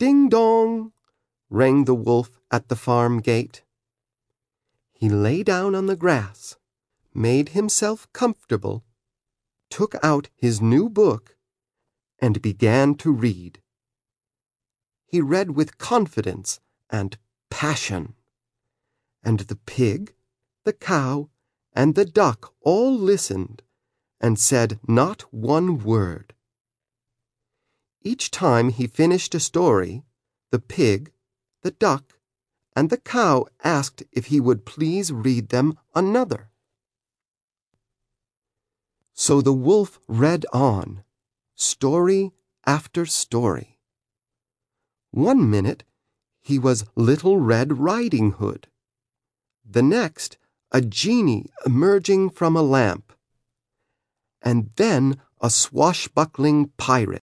Ding-dong, rang the wolf at the farm gate. He lay down on the grass, made himself comfortable, took out his new book, and began to read. He read with confidence and passion, and the pig, the cow, and the duck all listened and said not one word. Each time he finished a story, the pig, the duck, and the cow asked if he would please read them another. So the wolf read on, story after story. One minute he was Little Red Riding Hood. The next, a genie emerging from a lamp. And then a swashbuckling pirate.